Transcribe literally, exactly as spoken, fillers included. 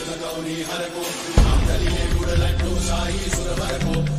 गौरी हर को, नाम चलिए गुड़ लड्डू शाही सुरवर को।